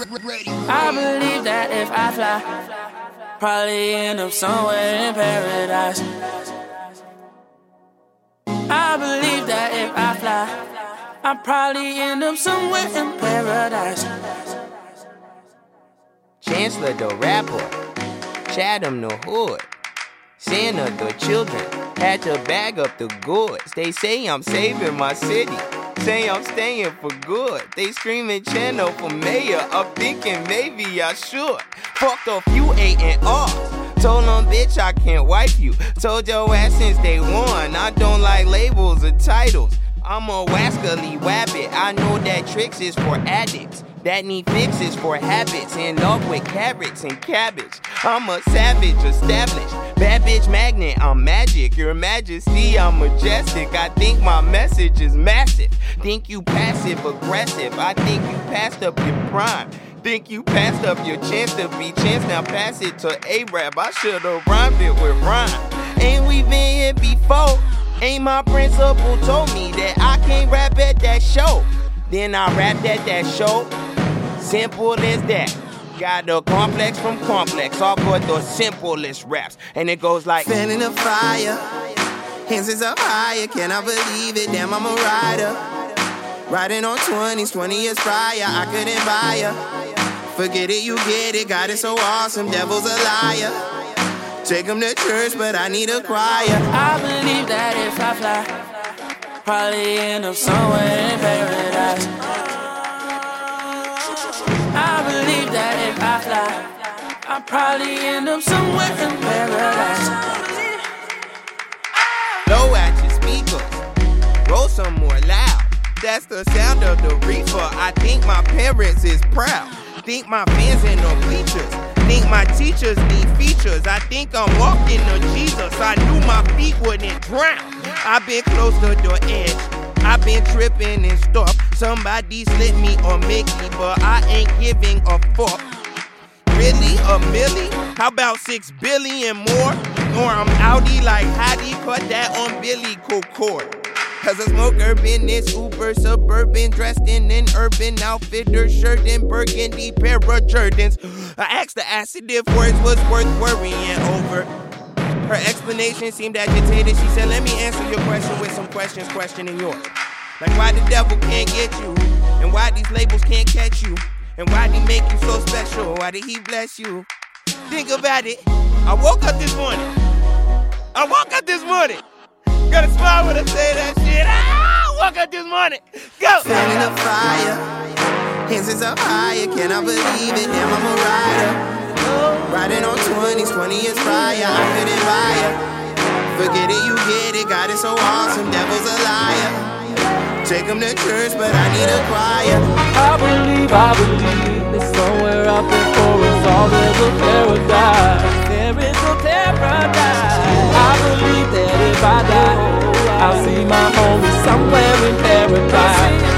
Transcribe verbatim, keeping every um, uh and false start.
I believe that if I fly, probably end up somewhere in paradise. I believe that if I fly, I'll probably end up somewhere in paradise. Chancellor the rapper, Chatham the hood, Santa the children, had to bag up the goods. They say I'm saving my city, say I'm staying for good. They screaming channel for mayor, I'm thinking maybe I should. Fucked a few A and R's, told them bitch I can't wipe you. Told your ass since day one, I don't like labels or titles. I'm a wascally wabbit, I know that tricks is for addicts that need fixes for habits, in love with carrots and cabbage. I'm a savage, established, bad bitch magnet, I'm magic. Your majesty, I'm majestic. I think my message is massive. Think you passive aggressive, I think you passed up your prime. Think you passed up your chance to be chance, now pass it to A-Rap. I should've rhymed it with rhyme. Ain't we been here before? Ain't my principal told me that I can't rap at that show? Then I rapped at that show. Simple as that. Got a complex from complex, all for the simplest raps. And it goes like, fanning the fire, hands is up higher, can I believe it? Damn, I'm a rider. Riding on twenties, twenty years prior, I couldn't buy her. Forget it, you get it, God is so awesome, devil's a liar. Take him to church, but I need a choir. I believe that if I fly, probably end up somewhere in paradise. I believe that if I fly, I'll probably end up somewhere in paradise. Blow at your speakers, roll some more loud. That's the sound of the reefer. I think my parents is proud. Think my fans in the bleachers. Think my teachers need features. I think I'm walking to Jesus. I knew my feet wouldn't drown. I've been close to the edge. I've been tripping and stuff. Somebody slip me or Mickey, but I ain't giving a fuck. Really? A milli? How about six billion more? Or I'm outie like Hattie, cut that on Billy Cocord. Cause I smoke urban, it's uber suburban, dressed in an urban outfitter, shirt and burgundy pair of Jordans. I asked the acid if words was worth worrying over. Her explanation seemed agitated. She said, let me answer your question with some questions questioning yours. Like why the devil can't get you, and why these labels can't catch you, and why he make you so special, why did he bless you? Think about it. I woke up this morning. I woke up this morning. Gotta smile when I say that shit. Ah, woke up this morning. Go! Fanning the fire, hands is up higher, can I believe it? Damn, I'm a rider. Riding on twenties, twenty years prior, I couldn't buy her. Forget it, you get it, God is so awesome, devil's a liar. Take him to church, but I need a choir. I believe, I believe that somewhere out there for us all there's a paradise. There is a paradise. I believe that if I die, I'll see my homie somewhere in paradise.